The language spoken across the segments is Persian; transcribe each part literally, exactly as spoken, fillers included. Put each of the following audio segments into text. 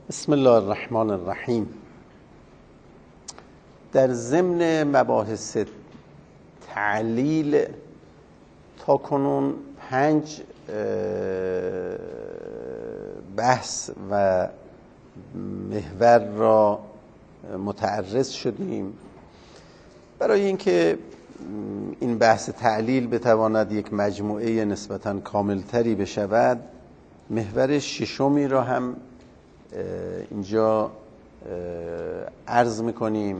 بسم الله الرحمن الرحیم. در ضمن مباحث تعلیل تا کنون پنج بحث و محور را متعرض شدیم. برای اینکه این بحث تعلیل بتواند یک مجموعه نسبتاً کاملتری بشود، محور ششمی را هم اینجا عرض میکنیم.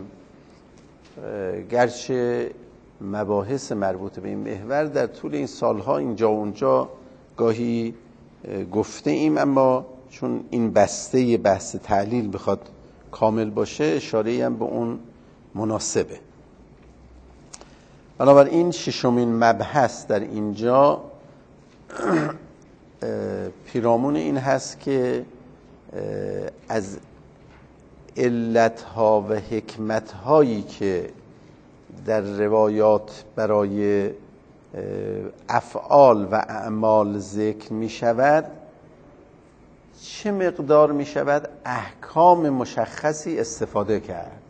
گرچه مباحث مربوط به این محور در طول این سالها اینجا و اونجا گاهی گفته ایم، اما چون این بسته بحث تعلیل بخواد کامل باشه اشاره هم به اون مناسبه. بنابراین ششمین مبحث در اینجا پیرامون این هست که از علتها و حکمتهایی که در روایات برای افعال و اعمال ذکر می شود چه مقدار می شود احکام مشخصی استفاده کرد.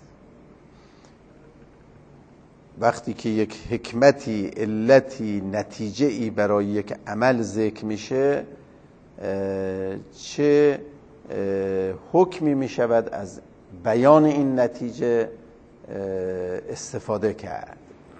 وقتی که یک حکمتی، علتی، نتیجه‌ای برای یک عمل ذکر میشه چه حکمی می شود از بیان این نتیجه استفاده کرد.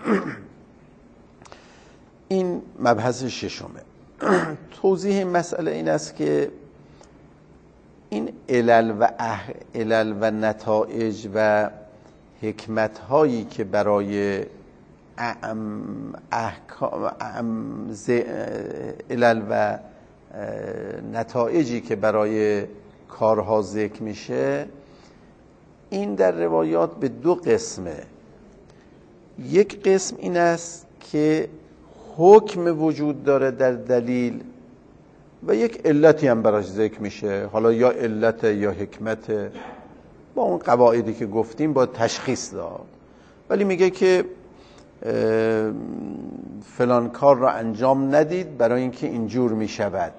این مبحث ششمه. توضیح این مسئله این است که این علل و اح... علل و نتایج و حکمت هایی که برای اعم... احکام اعم... ز... علل و نتایجی که برای کارها ذکر میشه، این در روایات به دو قسمه. یک قسم این است که حکم وجود داره در دلیل و یک علتی هم براش ذکر میشه، حالا یا علت یا حکمت، با اون قواعدی که گفتیم با تشخیص داد، ولی میگه که فلان کار را انجام ندید برای اینکه اینجور میشود،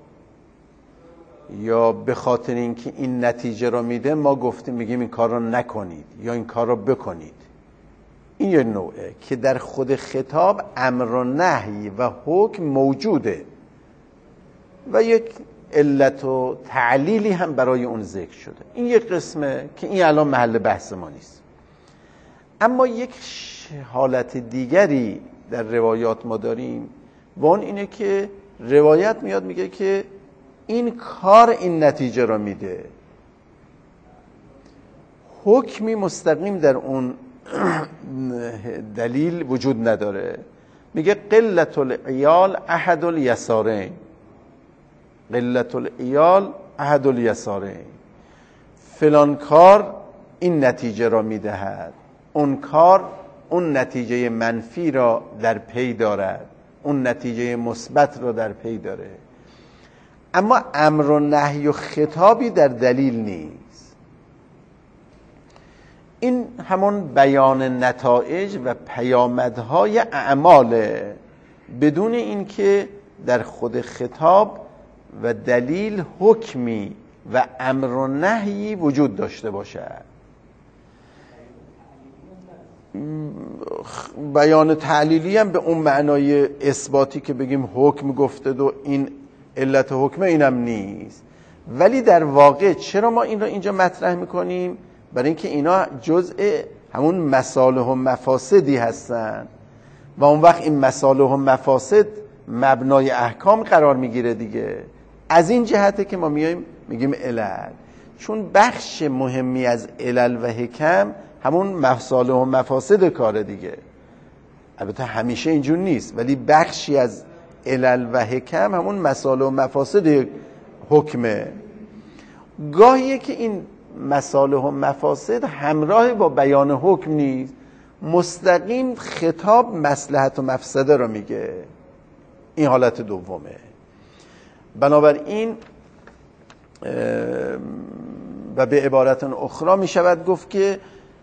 یا به خاطر اینکه این نتیجه را میده ما گفتیم میگیم این کار را نکنید یا این کار را بکنید. این یه نوعه که در خود خطاب امر و نهی و حکم موجوده و یک علت و تعلیلی هم برای اون ذکر شده. این یک قسمه که این الان محل بحث ما نیست. اما یک حالت دیگری در روایات ما داریم و اون اینه که روایت میاد میگه که این کار این نتیجه را میده، حکمی مستقیم در اون دلیل وجود نداره. میگه قلت العیال احد الیسارین، قلت العیال احد الیسارین، فلان کار این نتیجه را میدهد، اون کار اون نتیجه منفی را در پی دارد، اون نتیجه مثبت را در پی داره. اما امر و نهی و خطابی در دلیل نیست. این همون بیان نتایج و پیامدهای اعماله، بدون اینکه در خود خطاب و دلیل حکمی و امر و نهی وجود داشته باشد. بیان تعلیلی هم به اون معنای اثباتی که بگیم حکم گفته و این علت حکم اینم نیست، ولی در واقع چرا ما این را اینجا مطرح میکنیم؟ برای اینکه اینا جزء همون مصالح و مفاسدی هستن و اون وقت این مصالح و مفاسد مبنای احکام قرار میگیره دیگه. از این جهته که ما میایم میگیم علل، چون بخش مهمی از علل و حکم همون مصالح و مفاسد کاره دیگه. البته همیشه اینجور نیست، ولی بخشی از علل و حکم همون مصالح و مفاسد حکمه. گاهیه که این مصالح و مفاسد همراه با بیان حکم نیست، مستقیم خطاب مصلحت و مفسده رو میگه. این حالت دومه. بنابراین و به عبارت اخرى می شود گفت که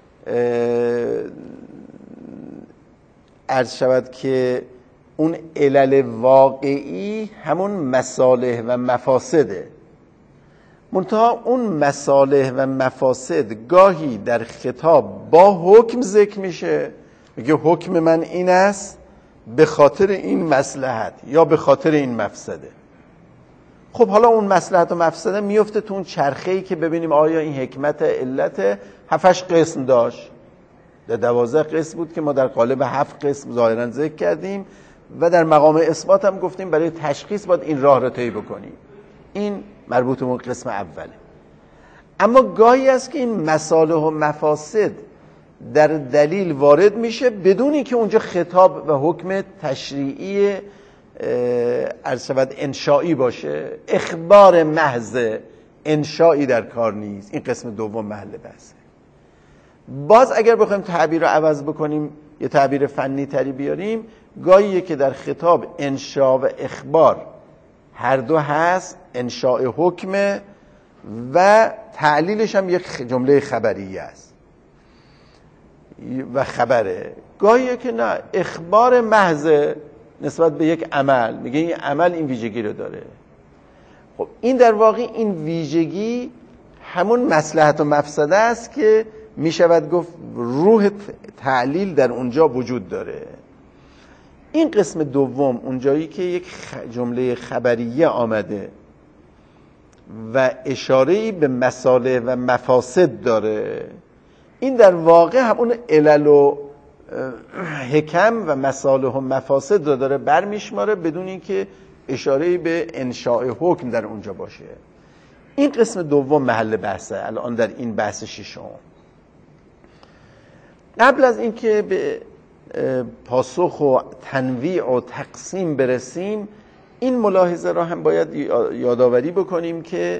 عرض شود که اون علل واقعی همون مصالح و مفاسده منتها اون مصالح و مفاسد گاهی در خطاب با حکم ذکر میشه، میگه حکم من این است به خاطر این مصلحت یا به خاطر این مفسده. خب حالا اون مصلحت و مفسده میفته تو اون چرخه‌ای که ببینیم آیا این حکمت علت هفتش قسم داشت. در دوازده قسم بود که ما در قالب هفت قسم ظاهرا ذکر کردیم و در مقام اثبات هم گفتیم برای تشخیص باید این راه رو طی بکنیم. این مربوط به اون قسم اوله. اما گاهی است که این مصالح و مفاسد در دلیل وارد میشه بدون اینکه اونجا خطاب و حکم تشریعی عرض شود انشائی باشه، اخبار محض انشائی در کار نیست. این قسم دوم محل بحثه. باز اگر بخوایم تعبیر رو عوض بکنیم، یه تعبیر فنی تری بیاریم، گاهیه که در خطاب انشاء و اخبار هر دو هست، انشاء حکم و تعلیلش هم یک جمله خبریه است و خبره. گاهیه که نه، اخبار محض نسبت به یک عمل، میگه این عمل این ویژگی رو داره. خب این در واقع این ویژگی همون مصلحت و مفسده است که میشود گفت روح تعلیل در اونجا وجود داره. این قسم دوم اونجایی که یک جمله خبریه آمده و اشاره‌ای به مصالح و مفاسد داره، این در واقع همون علل و حکم و مصالح و مفاسد رو داره برمیشماره بدون اینکه اشاره‌ای به انشاء حکم در اونجا باشه. این قسم دوم محل بحثه الان در این بحث ششم. قبل از اینکه به پاسخ و تنویع و تقسیم برسیم، این ملاحظه را هم باید یادآوری بکنیم که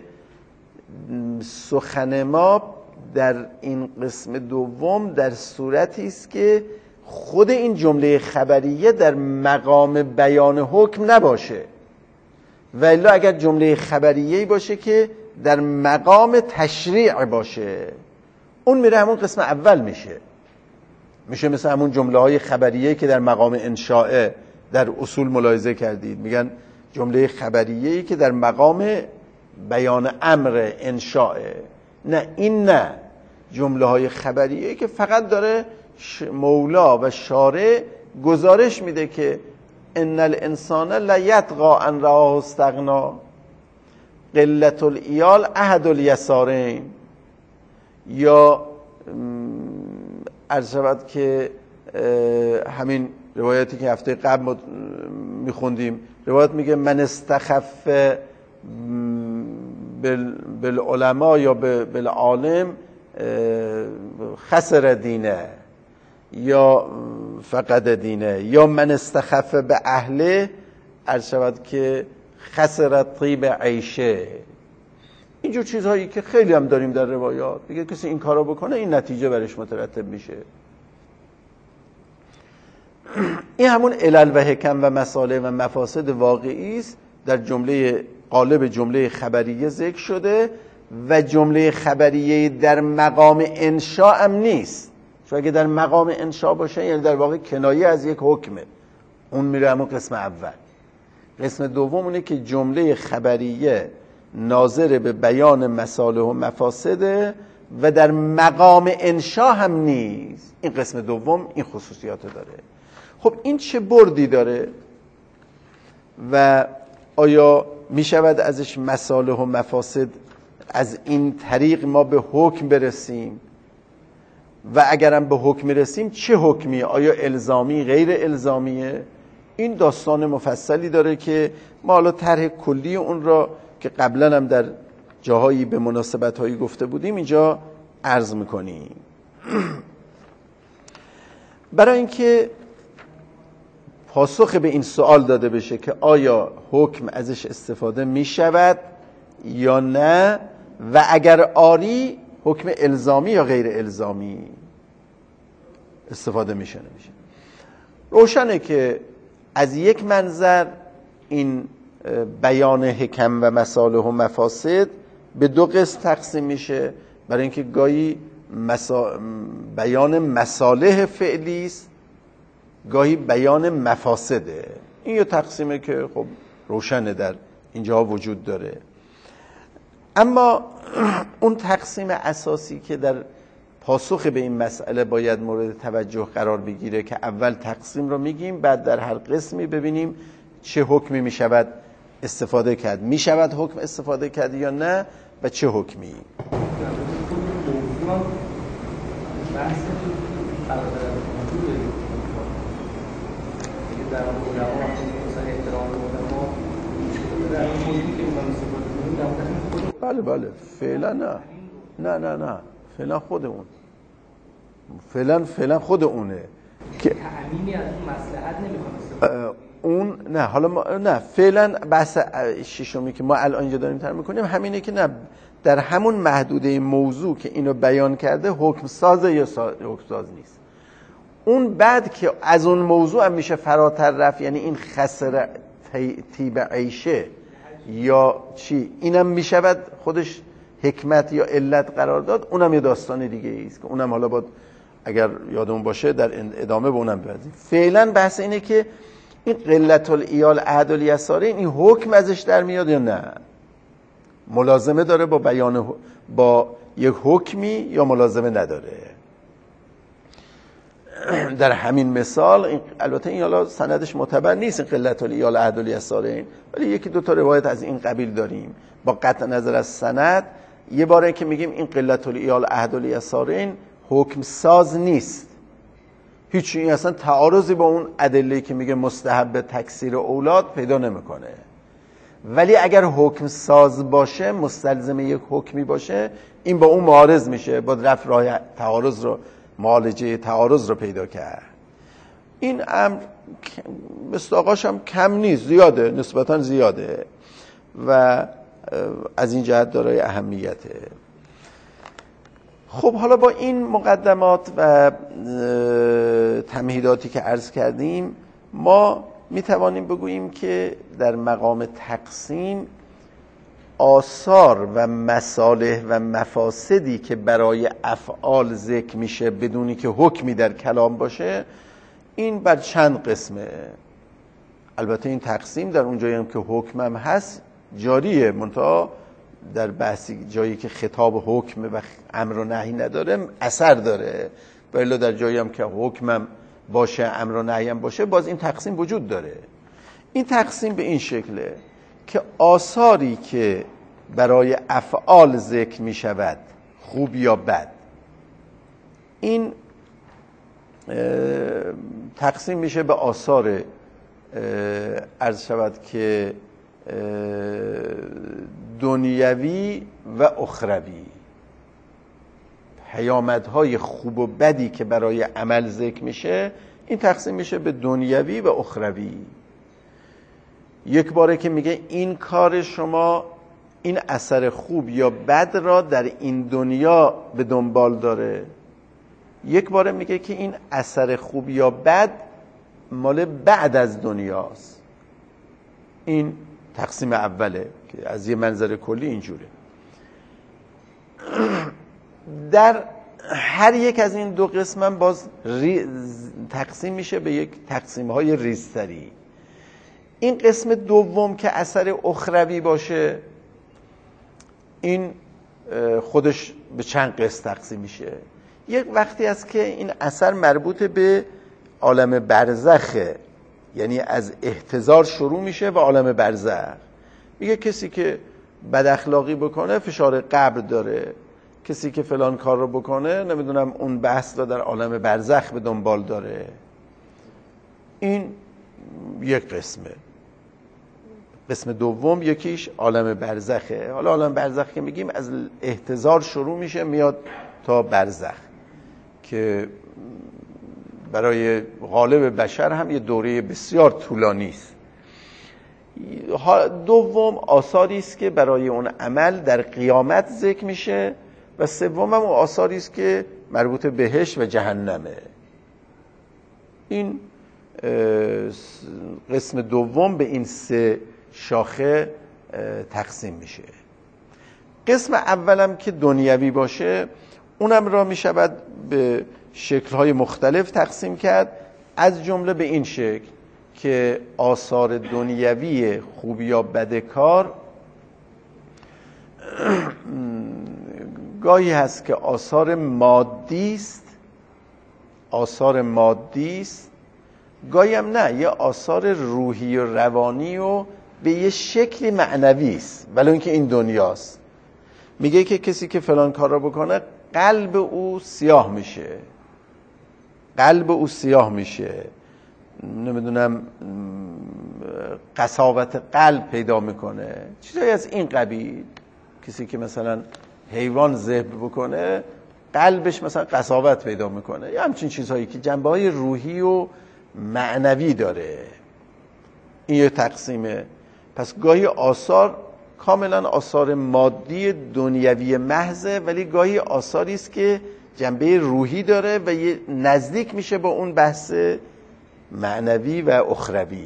سخن ما در این قسم دوم در صورتی است که خود این جمله خبریه در مقام بیان حکم نباشه، و الا اگر جمله خبریه‌ای باشه که در مقام تشریع باشه، اون میره همون قسم اول میشه. میشه مثل همون جمله های خبریه که در مقام انشاء در اصول ملاحظه کردید، میگن جمله خبریه‌ای که در مقام بیان امر انشاء. نه، این نه، جمله های خبریه‌ای که فقط داره مولا و شارع گزارش میده که ان الانسان لیطغی ان رآه استغنا، قلت الایال احد الیسارین، یا عرض شود که همین روایتی که هفته قبل میخوندیم، روایت میگه من استخف بالعلماء یا بالعالم خسر دینه یا فقد دینه، یا من استخف به اهله عرض شود که خسر طیب عیشه. اینجور چیزهایی که خیلی هم داریم در روایات، دیگه کسی این کارو بکنه این نتیجه برش مترتب میشه. این همون علل و حکم و مصالح و مفاسد واقعی است، در جمله قالب جمله خبریه ذکر شده و جمله خبریه در مقام انشاء هم نیست، چون اگه در مقام انشاء باشه یعنی در واقع کنایه از یک حکمه، اون میره همون قسم اول. قسم دوم اونه که جمله خبریه ناظر به بیان مصالح و مفاسده و در مقام انشاء هم نیست. این قسم دوم این خصوصیات داره. خب این چه بردی داره و آیا می شود ازش مصالح و مفاسد از این طریق ما به حکم برسیم؟ و اگرم به حکم رسیم چه حکمیه؟ آیا الزامی غیر الزامیه؟ این داستان مفصلی داره که ما حالا طرح کلی اون را که قبلا هم در جاهایی به مناسبت هایی گفته بودیم اینجا عرض میکنیم. برای اینکه پاسخ به این سوال داده بشه که آیا حکم ازش استفاده می شود یا نه، و اگر آری حکم الزامی یا غیر الزامی استفاده میشه نمیشه. روشنه که از یک منظر این بیان حکم و مصالح و مفاسد به دو قسم تقسیم میشه، برای اینکه گاهی مسا... بیان مصالح فعلی است، گاهی بیان مفاسده. این یه تقسیمه که خب روشنه در اینجا وجود داره. اما اون تقسیم اساسی که در پاسخ به این مسئله باید مورد توجه قرار بگیره که اول تقسیم رو میگیم، بعد در هر قسمی ببینیم چه حکمی میشود استفاده کرد، میشود حکم استفاده کرد یا نه و چه حکمی. بله بله فعلا نه نه نه نه فعلا خود اون فعلا فعلا خود اونه که تعمیمی از اون مصلحت نمیخواد اون نه حالا ما نه فعلا بحث ششمی که ما الان اینجا داریم طرح میکنیم همینه که نه در همون محدوده موضوع که اینو بیان کرده حکم ساز یا حکم ساز نیست. اون بعد که از اون موضوع هم میشه فراتر رفت، یعنی این خسر تیب عیشه یا چی، اینم میشود خودش حکمت یا علت قرار داد، اونم یه داستان دیگه است که اونم حالا باید اگر یادمون باشه در ادامه به اونم بپردازیم. فعلا بحث اینه که این قلت الایال عهد الیساره این حکم ازش در میاد یا نه، ملازمه داره با بیان با یک حکمی یا ملازمه نداره. در همین مثال این البته این حالا سندش معتبر نیست این قلت الایال عهد الیساره، ولی یکی دو تا روایت از این قبیل داریم با قطع نظر از سند. یه باره که میگیم این قلت الایال عهد الیساره حکم ساز نیست، هیچ این اصلا تعارضی با اون ادله‌ای که میگه مستحب تکثیر اولاد پیدا نمیکنه. ولی اگر حکم ساز باشه، مستلزم یک حکمی باشه، این با اون معارض میشه، با رفع راه تعارض رو معالجه تعارض رو پیدا کرد. این امر مصداقاش هم کم نیست، زیاده، نسبتا زیاده و از این جهت دارای اهمیته. خب حالا با این مقدمات و تمهیداتی که عرض کردیم ما می توانیم بگوییم که در مقام تقسیم آثار و مصالح و مفاسدی که برای افعال ذکر میشه بدونی که حکمی در کلام باشه، این بر چند قسمه. البته این تقسیم در اون جایی هم که حکم هم هست جاریه، منتها در بحثی جایی که خطاب حکم و امر و نهی نداره اثر داره، ولی در جایی هم که حکمم باشه امر و نهی هم باشه باز این تقسیم وجود داره. این تقسیم به این شکله که آثاری که برای افعال ذکر می شود خوب یا بد، این تقسیم میشه به آثار عرض شود که دنیوی و اخروی. پیامدهای خوب و بدی که برای عمل ذکر میشه این تقسیم میشه به دنیوی و اخروی. یک باره که میگه این کار شما این اثر خوب یا بد را در این دنیا به دنبال داره، یک باره میگه که این اثر خوب یا بد مال بعد از دنیاست. این تقسیم اوله که از یه منظر کلی اینجوره. در هر یک از این دو قسم هم باز تقسیم میشه به یک تقسیم های ریزتری. این قسم دوم که اثر اخروی باشه این خودش به چند قسم تقسیم میشه. یک وقتی است که این اثر مربوط به عالم برزخه، یعنی از احتضار شروع میشه و عالم برزخ. میگه کسی که بد اخلاقی بکنه فشار قبر داره، کسی که فلان کار رو بکنه نمیدونم اون بحث رو در عالم برزخ به دنبال داره. این یک قسمه. قسم دوم یکیش عالم برزخه. حالا عالم برزخ که میگیم از احتضار شروع میشه میاد تا برزخ که برای غالب بشر هم یه دوره بسیار طولانی است. دوم آثاری است که برای اون عمل در قیامت ذکر میشه و سوم هم آثاری است که مربوط به بهشت و جهنمه. این قسم دوم به این سه شاخه تقسیم میشه. قسم اولم که دنیوی باشه اونم را میشود به شکل‌های مختلف تقسیم کرد، از جمله به این شکل که آثار دنیوی خوب یا بد کار گاهی هست که آثار مادی است، آثار مادی است، گاهی هم نه، یه آثار روحی و روانی و به یه شکلی معنوی است، ولی اینکه این دنیاست. میگه که کسی که فلان کار را بکنه قلب او سیاه میشه، قلب او سیاه میشه، نمیدونم قساوت قلب پیدا میکنه، چیزایی از این قبیل. کسی که مثلا حیوان ذبح بکنه قلبش مثلا قساوت پیدا میکنه، یا همچین چیزهایی که جنبه‌های روحی و معنوی داره. این یه تقسیمه. پس گاهی آثار کاملا آثار مادی دنیوی محضه، ولی گاهی آثاری است که جنبه روحی داره و یه نزدیک میشه با اون بحث معنوی و اخروی.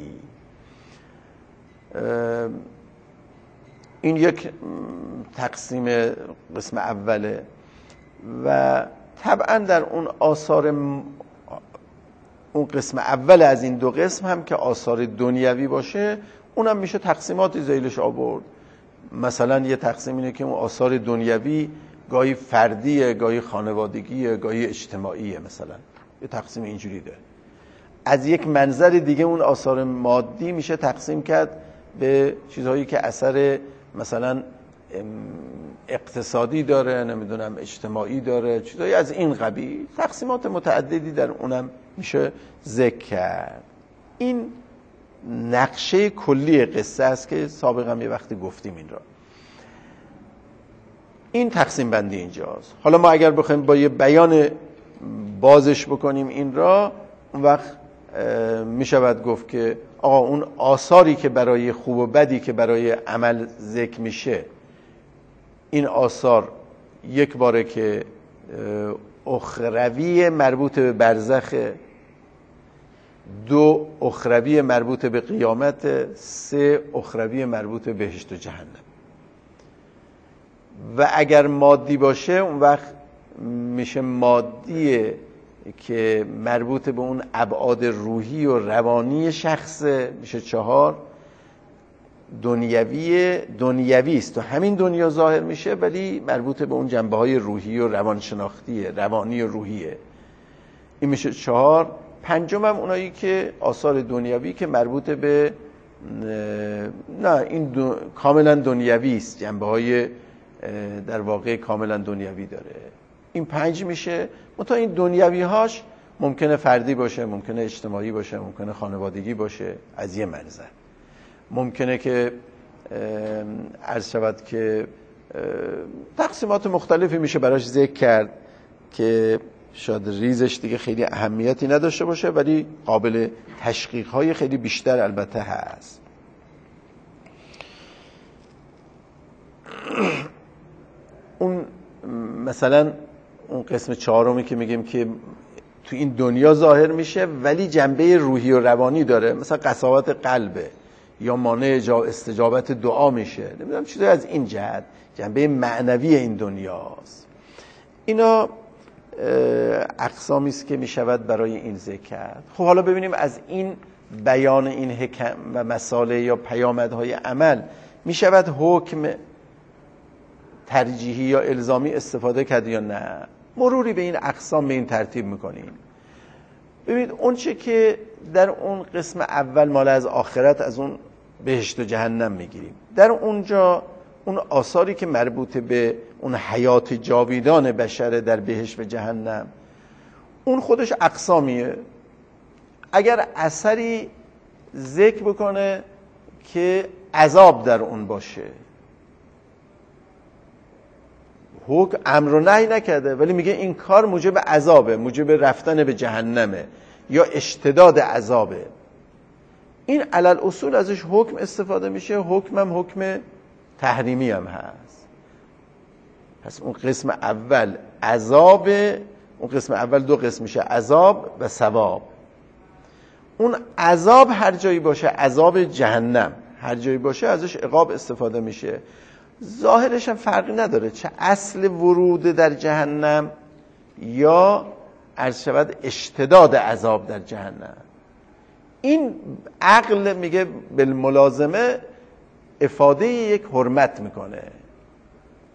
این یک تقسیم قسم اوله. و طبعا در اون آثار اون قسم اول از این دو قسم هم که آثار دنیوی باشه، اونم میشه تقسیماتی ذیلش آورد. مثلا یه تقسیم اینه که اون آثار دنیوی گاهی فردیه، گاهی خانوادگیه، گاهی اجتماعیه، مثلا یه تقسیم اینجوری داره. از یک منظر دیگه اون آثار مادی میشه تقسیم کرد به چیزهایی که اثر مثلا اقتصادی داره، نمیدونم اجتماعی داره، چیزهایی از این قبیل. تقسیمات متعددی در اونم میشه ذکر کرد. این نقشه کلی قصه است که سابقا یه وقتی گفتیم این را. این تقسیم بندی اینجاست. حالا ما اگر بخوایم با یه بیان بازش بکنیم این را، اون وقت میشود گفت که آقا اون آثاری که برای خوب و بدی که برای عمل ذکر میشه، این آثار یک باره که اخروی مربوط به برزخ، دو اخروی مربوط به قیامت، سه اخروی مربوط به بهشت و جهنم. و اگر مادی باشه اون وقت میشه مادیه که مربوط به اون ابعاد روحی و روانی شخص، میشه چهار. دنیوی دنیوی است، تو همین دنیا ظاهر میشه ولی مربوط به اون جنبه های روحی و روانشناختیه، روانی و روحیه، این میشه چهار. پنجم هم اونایی که آثار دنیوی که مربوط به نه این دو... کاملا دنیوی است، جنبه های در واقع کاملا دنیوی داره. این پنج میشه. منتها این دنیوی هاش ممکنه فردی باشه، ممکنه اجتماعی باشه، ممکنه خانوادگی باشه، از یه منظر. ممکنه که عرض شود که تقسیمات مختلفی میشه براش ذکر کرد که شاید ریزش دیگه خیلی اهمیتی نداشته باشه، ولی قابل تشقیق های خیلی بیشتر البته هست. اون مثلا اون قسم چهارمی که میگیم که تو این دنیا ظاهر میشه ولی جنبه روحی و روانی داره، مثلا قساوت قلبه یا مانع استجابت دعا میشه، نمیدونم چیزایی از این جهت، جنبه معنوی این دنیاست. اینا اقسامی است که میشود برای این ذکر کرد. خب حالا ببینیم از این بیان این حکم و مسائل یا پیامدهای عمل میشود حکم ترجیحی یا الزامی استفاده کرد یا نه. مروری به این اقسام به این ترتیب میکنیم. ببینید اون چه که در اون قسم اول مال از آخرت، از اون بهشت و جهنم میگیریم، در اونجا اون آثاری که مربوط به اون حیات جاویدان بشر در بهشت و جهنم، اون خودش اقسامیه. اگر اثری ذکر بکنه که عذاب در اون باشه، حکم امر و نهی نکرده ولی میگه این کار موجب عذابه، موجب رفتن به جهنمه یا اشتداد عذابه، این علل اصول ازش حکم استفاده میشه. حکم هم حکم تحریمی هم هست. پس اون قسم اول عذاب، اون قسم اول دو قسم میشه، عذاب و ثواب. اون عذاب هر جایی باشه، عذاب جهنم هر جایی باشه ازش عقاب استفاده میشه. ظاهرش هم فرقی نداره چه اصل ورود در جهنم یا عرض شود اشتداد عذاب در جهنم. این عقل میگه بالملازمه افاده یک حرمت میکنه.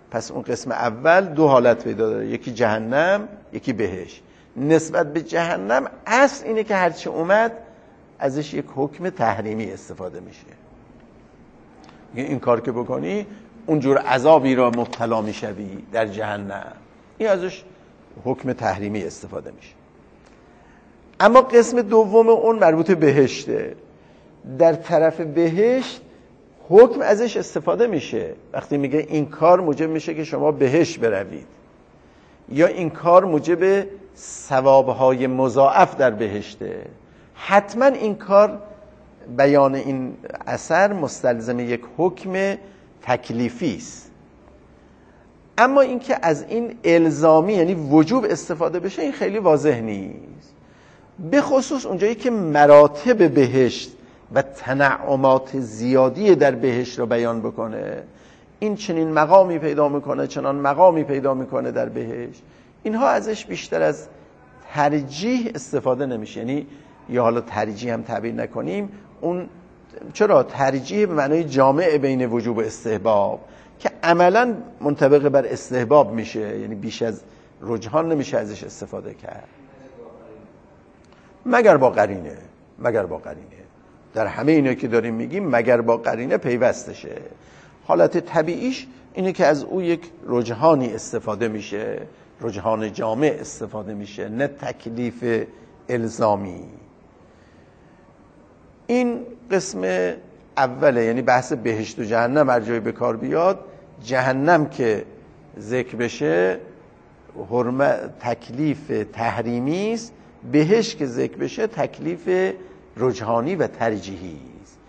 پس اون قسم اول دو حالت پیدا داره، یکی جهنم یکی بهشت. نسبت به جهنم اصل اینه که هرچی اومد ازش یک حکم تحریمی استفاده میشه. این کار که بکنی اونجور عذابی را مبتلا میشوی در جهنم، این ازش حکم تحریمی استفاده میشه. اما قسم دوم اون مربوط بهشته. در طرف بهشت حکم ازش استفاده میشه وقتی میگه این کار موجب میشه که شما بهشت بروید، یا این کار موجب ثوابهای مضاعف در بهشته. حتما این کار، بیان این اثر مستلزم یک حکم تکلیفی است. اما اینکه از این الزامی یعنی وجوب استفاده بشه این خیلی واضح نیست، به خصوص اونجایی که مراتب بهشت و تنعمات زیادی در بهشت رو بیان بکنه. این چنین مقامی پیدا میکنه، چنان مقامی پیدا میکنه در بهشت. اینها ازش بیشتر از ترجیح استفاده نمیشه. یعنی یا حالا ترجیح هم تعبیر نکنیم، اون چرا ترجیح به معنای جامع بین وجوب و استحباب که عملا منطبق بر استحباب میشه، یعنی بیش از رجحان نمیشه ازش استفاده کرد مگر با قرینه. مگر با قرینه در همه اینا که داریم میگیم مگر با قرینه پیوستشه. حالت طبیعیش اینه که از او یک رجحانی استفاده میشه، رجحان جامع استفاده میشه، نه تکلیف الزامی. این قسم اوله، یعنی بحث بهشت و جهنم هر جای به کار بیاد. جهنم که ذکر بشه حرمت تکلیف تحریمی است، بهشت که ذکر بشه تکلیف رجحانی و ترجیحی است.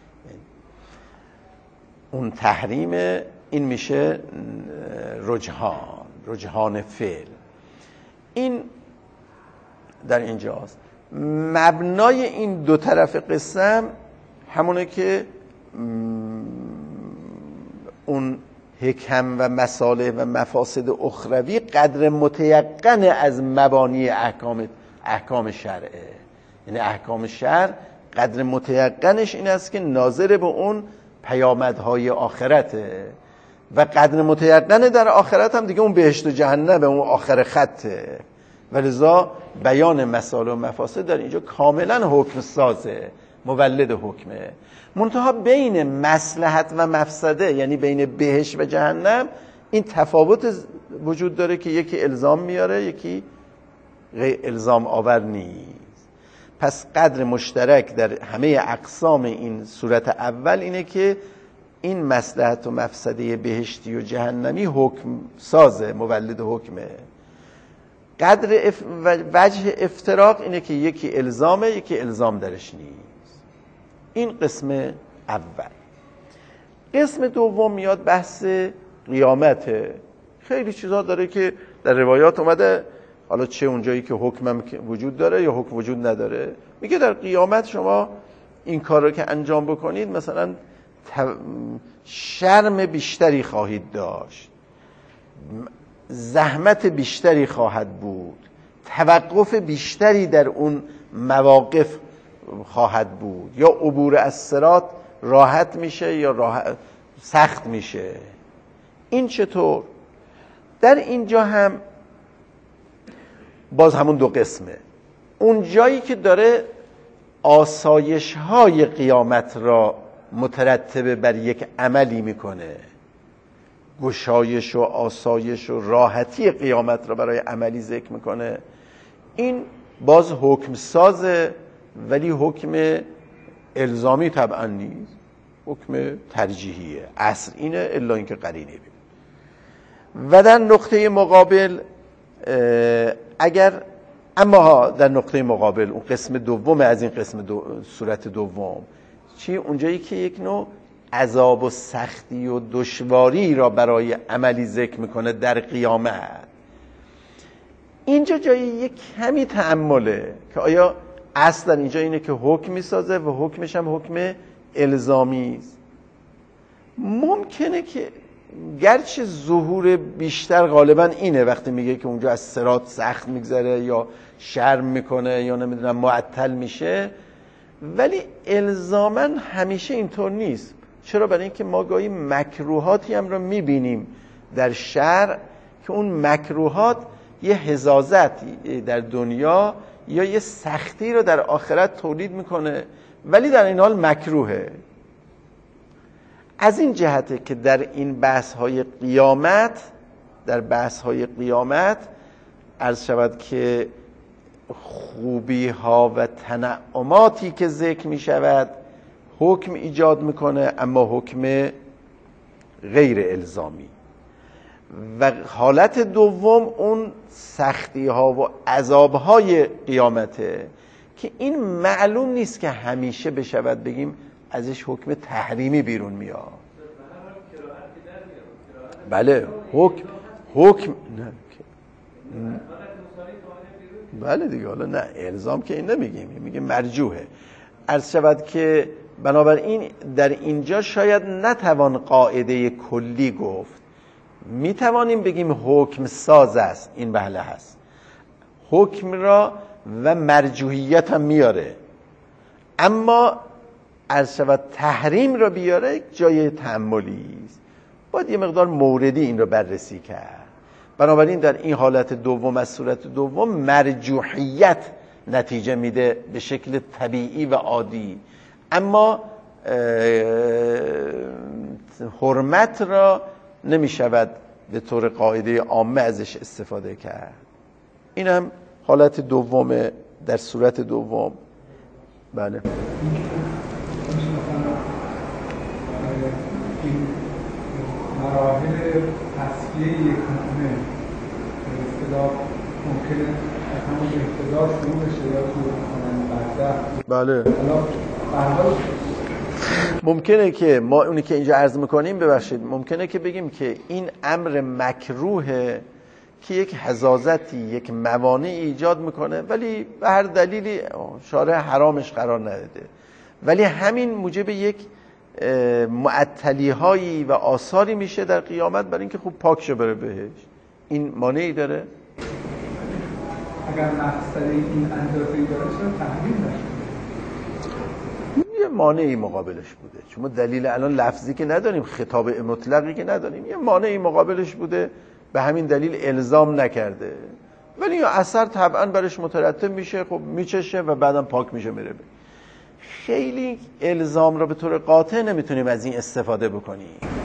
اون تحریم این میشه رجحان، رجحان فعل. این در اینجاست. مبنای این دو طرف قسم همونه که اون حکم و مصالح و مفاسد اخروی قدر متیقن از مبانی احکام احکام شرعه. یعنی احکام شرع قدر متیقنش این است که ناظر به اون پیامدهای آخرته و قدر متیقن در آخرت هم دیگه اون بهشت و جهنم، اون آخر خطه. ولذا بیان مصالح و مفاسد در اینجا کاملا حکم سازه، مولد حکمه. منتها بین مصلحت و مفسده، یعنی بین بهشت و جهنم، این تفاوت وجود داره که یکی الزام میاره یکی غیر الزام آور نیست. پس قدر مشترک در همه اقسام این صورت اول اینه که این مصلحت و مفسده بهشتی و جهنمی حکم سازه، مولد حکمه. قدر اف... وجه افتراق اینه که یکی الزامه یکی الزام درش نیست. این قسم اول. قسم دوم میاد بحث قیامته. خیلی چیزا داره که در روایات اومده، حالا چه اونجایی که حکم وجود داره یا حکم وجود نداره. میگه در قیامت شما این کار رو که انجام بکنید مثلا شرم بیشتری خواهید داشت، زحمت بیشتری خواهد بود، توقف بیشتری در اون مواقف خواهد بود، یا عبور از صراط راحت میشه یا راحت سخت میشه. این چطور؟ در اینجا هم باز همون دو قسمه. اون جایی که داره آسایش های قیامت را مترتب بر یک عملی میکنه، گشایش و آسایش و راحتی قیامت را برای عملی ذکر میکنه، این باز حکم سازه، ولی حکم الزامی طبعا نیست، حکم ترجیحیه. اصل اینه الا اینکه قرینه بید. و در نقطه مقابل اگر اما در نقطه مقابل اون قسم دوم از این قسم دو صورت دوم چی؟ اونجایی که یک نوع عذاب و سختی و دشواری را برای عملی ذکر میکنه در قیامت. اینجا جایی یک کمی تأمله که آیا اصلا اینجا اینه که حکم میسازه و حکمش هم حکم الزامی است. ممکنه که گرچه ظهور بیشتر غالبا اینه وقتی میگه که اونجا از صراط سخت میگذره یا شرم میکنه یا نمیدونم معطل میشه، ولی الزاما همیشه اینطور نیست. چرا؟ برای اینکه ما گاهی مکروهاتی هم رو میبینیم در شرع که اون مکروهات یه حزازت در دنیا یا یه سختی رو در آخرت تولید میکنه ولی در این حال مکروهه. از این جهته که در این بحث های قیامت در بحث های قیامت عرض شود که خوبی ها و تنعماتی که ذکر می شود حکم ایجاد میکنه، اما حکم غیر الزامی. و حالت دوم اون سختی ها و عذاب های قیامته که این معلوم نیست که همیشه بشود بگیم ازش حکم تحریمی بیرون میاد. بله حکم حکم نه بله دیگه، حالا نه الزام که این نمیگیم، میگیم مرجوحه. عرض شود که بنابراین در اینجا شاید نتوان قاعده کلی گفت، میتوانیم بگیم حکم ساز است، این بهله هست، حکم را و مرجوحیت هم میاره، اما عرض شود تحریم را بیاره جای تأملی است، باید یه مقدار موردی این را بررسی کرد. بنابراین در این حالت دوم از صورت دوم مرجوحیت نتیجه میده به شکل طبیعی و عادی، اما حرمت را نمیشود به طور قاعده عامه ازش استفاده کرد. این هم حالت دوم در صورت دوم. بله مراحل تصفیه یک مؤمن به اصطلاح ممکنه از همون ابتدا شروع بشه یا تو مثلا بله حالا ممکنه که ما اونی که اینجا عرض میکنیم ببخشید ممکنه که بگیم که این امر مکروهه که یک حزازتی یک موانعی ایجاد میکنه ولی به هر دلیلی شارع حرامش قرار نداده، ولی همین موجب یک معطلی هایی و آثاری میشه در قیامت برای اینکه خوب پاک شه بره بهش. این مانعی داره؟ اگر مقصد این اندازه‌ای داره چرا تحریم نشه؟ یه مانعی مقابلش بوده، چون ما دلیل الان لفظی که نداریم، خطاب مطلقی که نداریم، یه مانعی مقابلش بوده، به همین دلیل الزام نکرده، ولی این اثر طبعا برش مترتب میشه، خب میچشه و بعدم پاک میشه میره. خیلی الزام را به طور قاطع نمیتونیم از این استفاده بکنیم.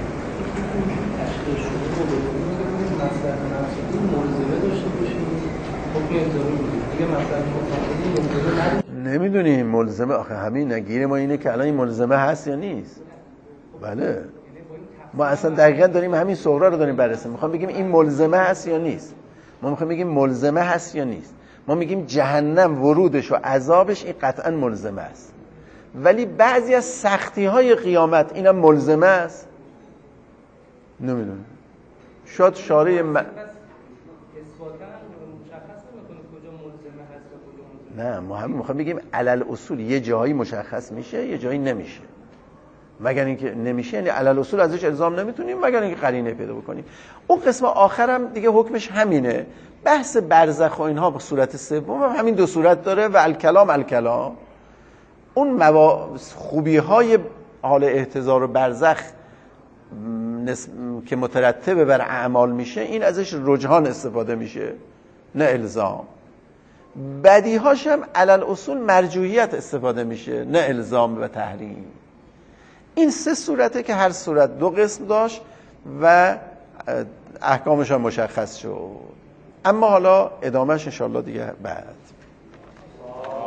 نمیدونیم ملزمه، آخه همین نگیر ما اینه که الان این ملزمه هست یا نیست. بله ما اصلا دقیقا داریم همین صغرا رو داریم بررسی میخوام بگیم این ملزمه هست یا نیست. ما میخوام بگیم ملزمه هست یا نیست. ما میگیم جهنم ورودش و عذابش این قطعا ملزمه است، ولی بعضی از سختی های قیامت اینم ملزمه است. نمیدونم شاید شارع م... نه ما هم میخوام بگیم علل اصول یه جایی مشخص میشه یه جایی نمیشه، مگر اینکه نمیشه یعنی علل اصول ازش الزام نمیتونیم مگر اینکه قرینه پیدا بکنیم. اون قسم آخرم دیگه حکمش همینه. بحث برزخ و اینها به صورت سوم هم همین دو صورت داره و الکلام الکلام. اون موا... خوبی های حال احتضار و برزخ نس... که مترتب بر اعمال میشه این ازش رجحان استفاده میشه نه الزام. بدیهاش هم علل اصول مرجوحیت استفاده میشه نه الزام و تحریم. این سه صورته که هر صورت دو قسم داشت و احکامش هم مشخص شد، اما حالا ادامهش انشاءالله دیگه بعد